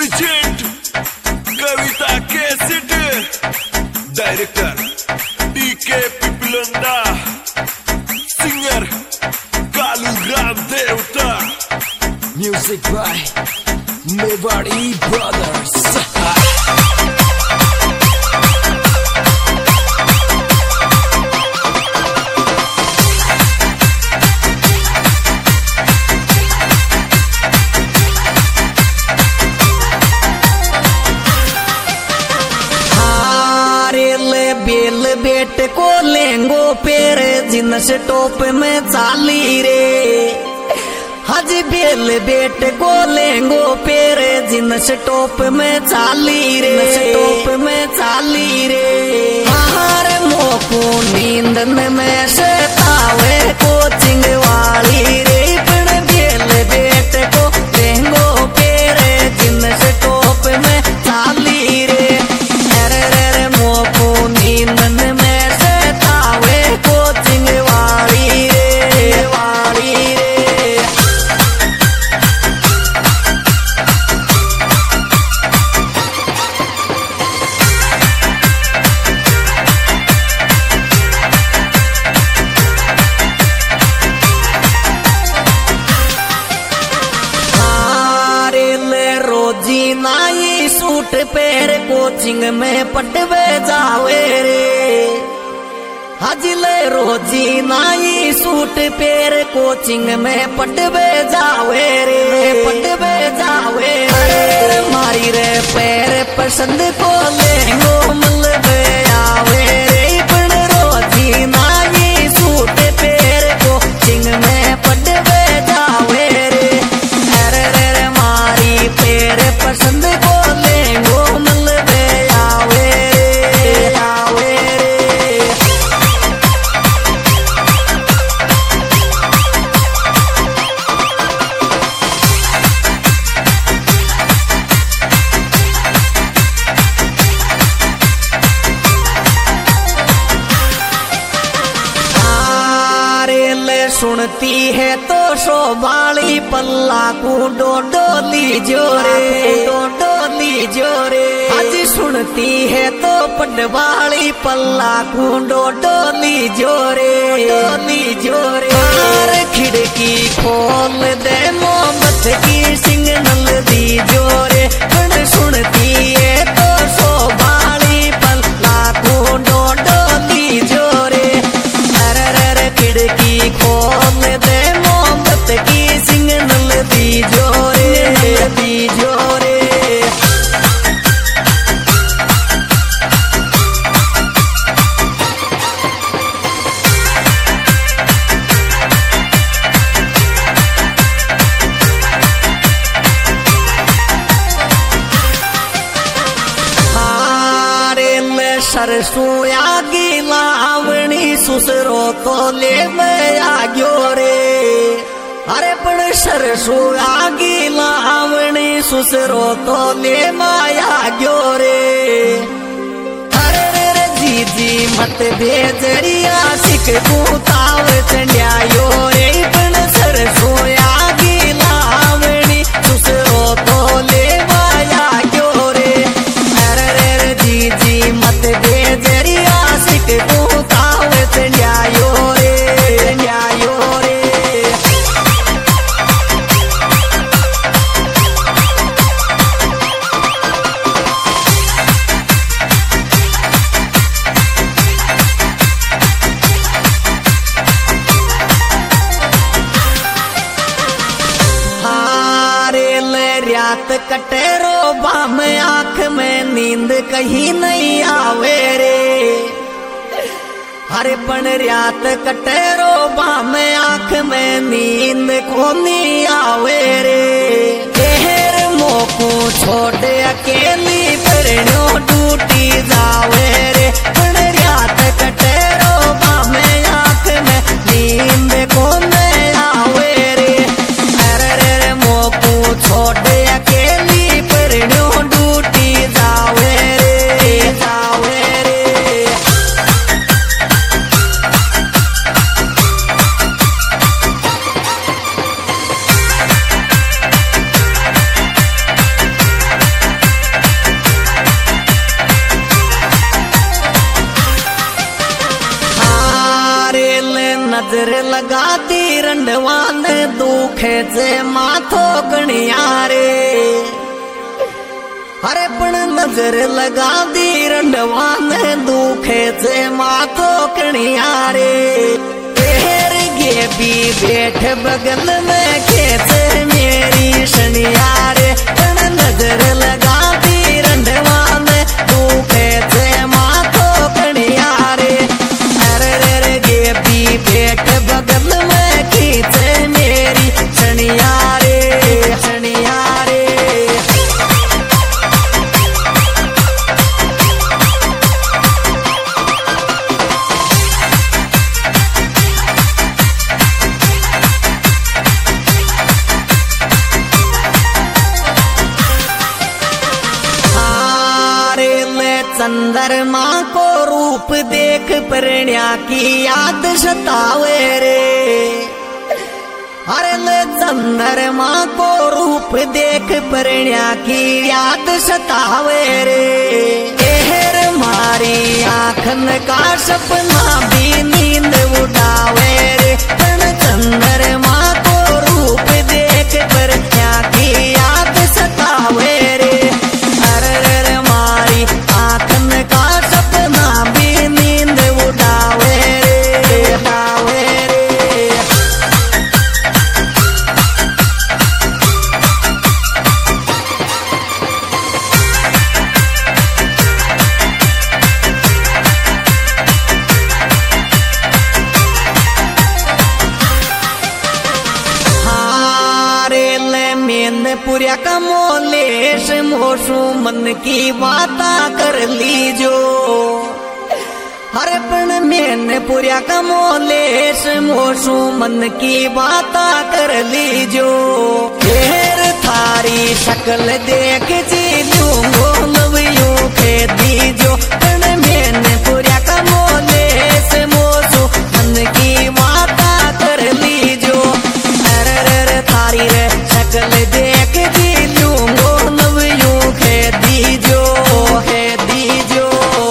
Present Kavita cassette director DK Piplanda singer Kalu Ram देवता music by Mewari brothers. बेल बेट को लेंगो पेर जिनस टोप में चाली रे। हज बेल बेट को लेंगो पेर जिनस टोप में चाली रे। टोप में चाली रे हर मोको नींद में सतावे कोचिंग वाली रे। पण बेल बेट को लेंगो पेर जिनस टोप में चाली रे। सूट पैर कोचिंग में पटवे जावे रे। हजले रोजी नाई सूट पैर कोचिंग में पटवे जावे रे। पटवे जावे रे मारी रे पैर पसंद को लेंगो मलबे आवे रे। पण रोजी नाई सूट पैर कोचिंग में पटवे जावे रे। अरे रे मारी पैर पसंद को सुनती है तो शोभाली पल्ला को डोली जोरे। डोली जोरे आज सुनती है तो पटवाली पल्ला को डोली जोरे। डोली जोरे हर खिड़की खोल दे मोहब्बत की सिग्नल दी जोरे। पण सुनती है तो शोभाली पल्ला को डोली जोरे। अरे खिड़की खोल दे मोहब्बत की सिग्नल दी जोरे। दी जोरे सरसों आगी लावणी सुसरो तो ले मैं आग्यो रे। अरे पण सरसों आगी लावणी सुसरो तो ले मैं आग्यो रे। अरे रे जी जी मत भेजरिया सिख भूताव चंड्यायो रे। पण सरसों आगी लावणी सुसरो तो ले मैं आग्यो रे। अरे रे जी जी मत भेजरिया सिख भूताव चंड्यायो रे। न्यायो रे रात कटेरो बाम आंख में नींद कहीं नहीं आवे रे। हरे पण रात कटेरो बाम आंख में नींद को नहीं आवे रे। देर मोको छोड़ अकेली परनो टूटी जावे रे। पण रात कटेरो बाम आंख में नींद को नहीं आवे रे। अरे मोको छोड़ अकेली परनो टूटी जावे रे। जावे रे नजर लगाती रंडवान दुखे से माथो गणिया रे। अरे पण नजर लगा दी रंडवान दुखे से माथो गणिया रे। तेर गे भी बैठ बगल में खेत मेरी शनिया रे। पण नजर लगा दी रंडवान दुखे से माथो गणिया रे। अरे गे भी बैठ बगल में खेत मेरी शनिया रे, शनिया रे। चंद्रमा को रूप देख प्रणया की याद सतावे रे। अरे ले चंद्रमा को रूप देख प्रणया की याद सतावे रे। एहर मारी आँखन का सपना भी नींद उड़ावे रे। पण चंद्रमा को रूप देख प्रणया की याद सतावे रे। अरे मारी आँखन का सपना भी नींद उड़ावे रे, उड़ावे रे। पुरिया का मोलेश मोशु मन की बाता कर लीजो। हरे पण मैंने पुरिया का मोलेश मोशु मन की बाता कर लीजो। फिर थारी शक्ल देख जी लूंगो लव यूं के दीजो। पण मैंने पुरिया का मोलेश मोशु मन की बाता कर लीजो। अरे थारी रे शक्ल देख जी लूंगो लव यूं के दीजो, है दीजो।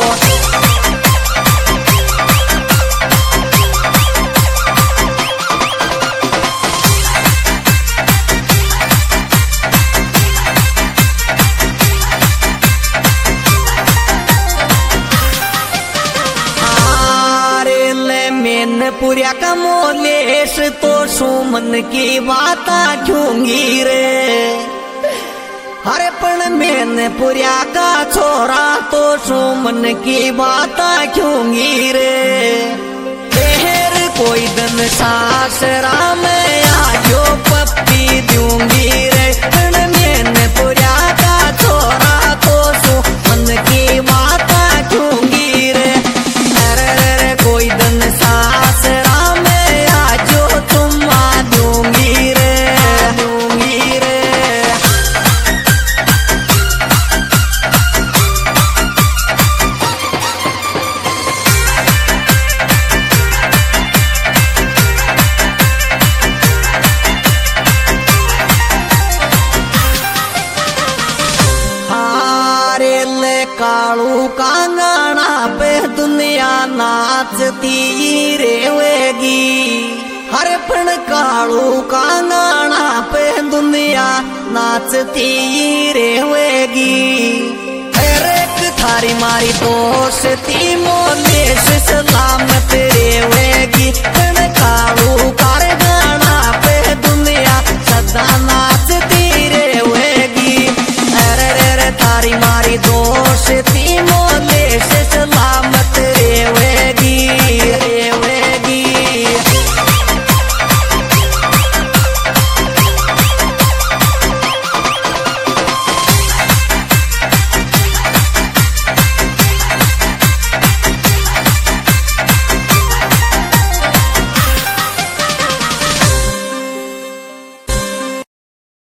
पुरिया का मोलेश तो सुमन की बाता क्योंगी रे। अरे पण मैंने पुरिया का छोरा तो सुमन की बाता क्योंगी रे। तेर कोई दिन सासरा में आजो पप्पी दूंगी रे। पण मैंने पुरिया का छोरा तो सुमन की बाता क्योंगी रे। अरे कोई दिन सासरा में आजो तुम आ दूंगी रे, दूंगी रे। हारे ले कालू कांगना पे दुनिया नाचती रेवेगी। हरे पण कालू कांगना पे दुनिया नाचती रेवेगी। एक थारी मारी दोस्ती मोलेश सलामत रेवेगी। पण